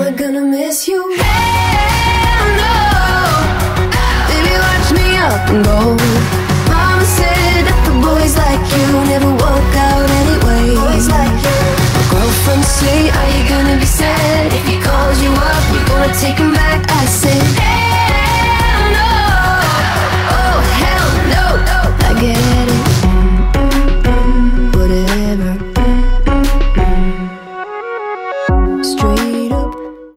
I gonna miss you? Hell no. Baby, watch me up and go.